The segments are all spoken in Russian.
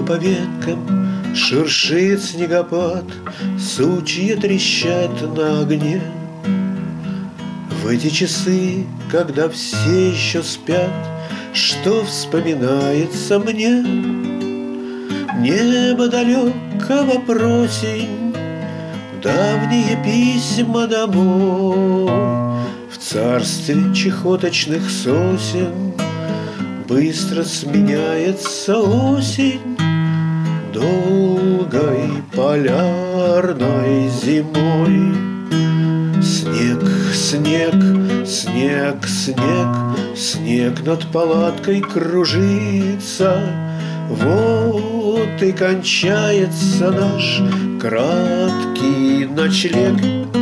Тихо по веткам шуршит снегопад, сучья трещат на огне. В эти часы, когда все еще спят, что вспоминается мне? Небо далекого просень, давние письма домой. В царстве чехоточных сосен быстро сменяется осень долгой полярной зимой. Снег, снег, снег, снег, снег над палаткой кружится. Вот и кончается наш краткий ночлег.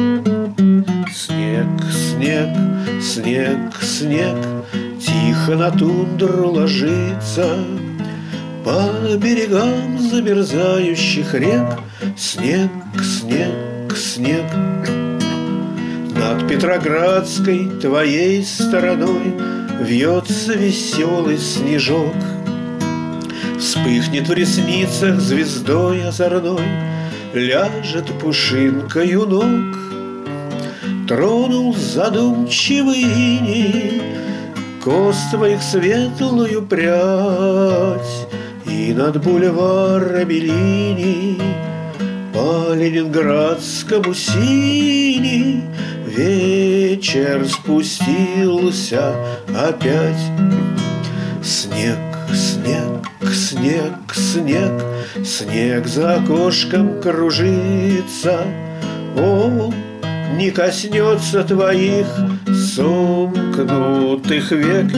Снег, снег, снег, снег тихо на тундру ложится. По берегам замерзающих рек снег, снег, снег. Над Петроградской твоей стороной вьется веселый снежок. Вспыхнет в ресницах звездой озорной, ляжет пушинкой у ног. Тронул задумчивый иней кост твоих светлую прядь, и над бульварами линий по ленинградскому синий вечер спустился опять. Снег, снег, снег, снег, снег за окошком кружится. Он не коснется твоих сомкнутых век.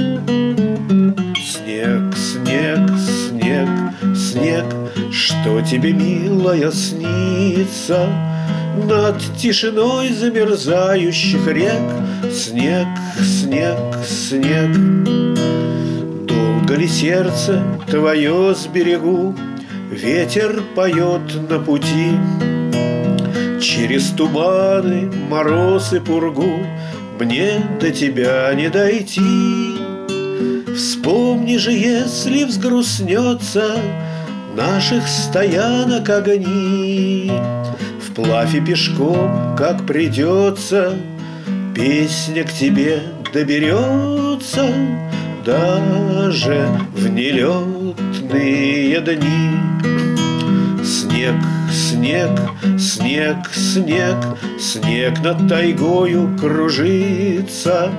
Снег, снег, снег, снег, что тебе, милая, снится над тишиной замерзающих рек? Снег, снег, снег. Долго ли сердце твое сберегу? Ветер поет на пути. Через туманы, мороз и пургу мне до тебя не дойти. Вспомни же, если взгрустнется наших стоянок огни, вплавь и пешком, как придется, песня к тебе доберется даже в нелетные дни. Снег, снег, снег, снег, снег над тайгою кружится.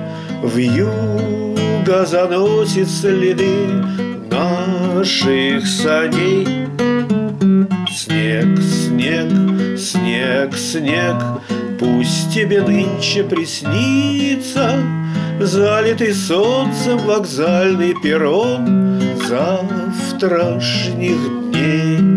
Вьюга заносит следы наших саней. Снег, снег, снег, снег, пусть тебе нынче приснится залитый солнцем вокзальный перрон завтрашних дней.